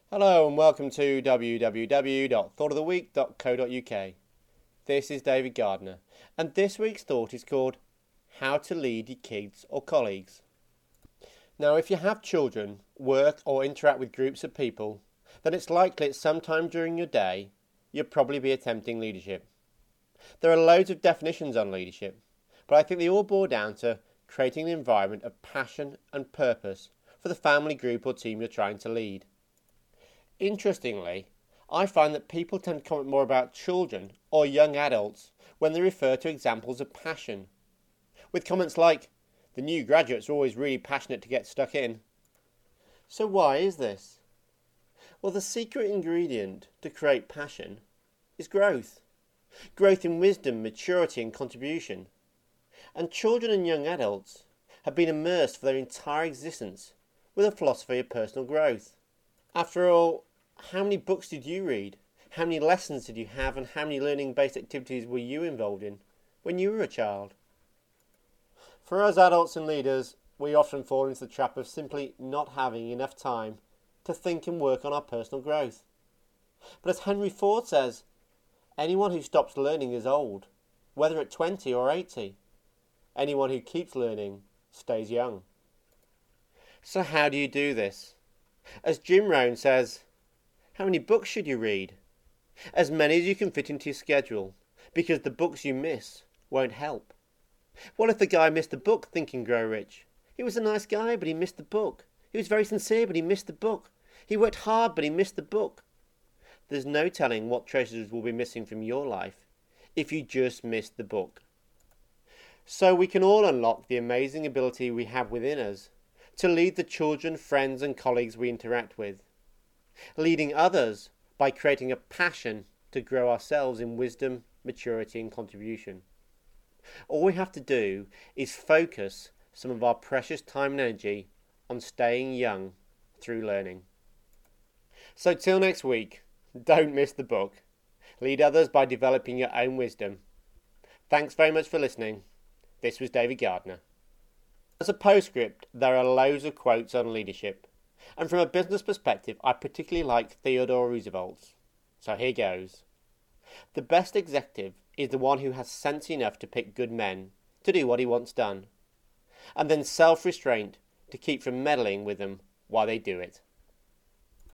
Hello and welcome to www.thoughtoftheweek.co.uk. This is David Gardner, and this week's thought is called How to Lead Your Kids or Colleagues. Now, if you have children, work or interact with groups of people, then it's likely at some time during your day you'll probably be attempting leadership. There are loads of definitions on leadership, but I think they all boil down to creating an environment of passion and purpose for the family, group or team you're trying to lead. Interestingly, I find that people tend to comment more about children or young adults when they refer to examples of passion, with comments like, the new graduates are always really passionate to get stuck in. So why is this? Well, the secret ingredient to create passion is growth. Growth in wisdom, maturity and contribution. And children and young adults have been immersed for their entire existence with a philosophy of personal growth. After all, how many books did you read? How many lessons did you have, and how many learning-based activities were you involved in when you were a child? For us adults and leaders, we often fall into the trap of simply not having enough time to think and work on our personal growth. But as Henry Ford says, anyone who stops learning is old, whether at 20 or 80. Anyone who keeps learning stays young. So how do you do this? As Jim Rohn says, how many books should you read? As many as you can fit into your schedule, because the books you miss won't help. What if the guy missed the book Think and Grow Rich? He was a nice guy, but he missed the book. He was very sincere, but he missed the book. He worked hard, but he missed the book. There's no telling what treasures will be missing from your life if you just missed the book. So we can all unlock the amazing ability we have within us to lead the children, friends and colleagues we interact with. Leading others by creating a passion to grow ourselves in wisdom, maturity and contribution. All we have to do is focus some of our precious time and energy on staying young through learning. So till next week, don't miss the book. Lead others by developing your own wisdom. Thanks very much for listening. This was David Gardner. As a postscript, there are loads of quotes on leadership, and from a business perspective, I particularly like Theodore Roosevelt's. So here goes. The best executive is the one who has sense enough to pick good men to do what he wants done, and then self-restraint to keep from meddling with them while they do it.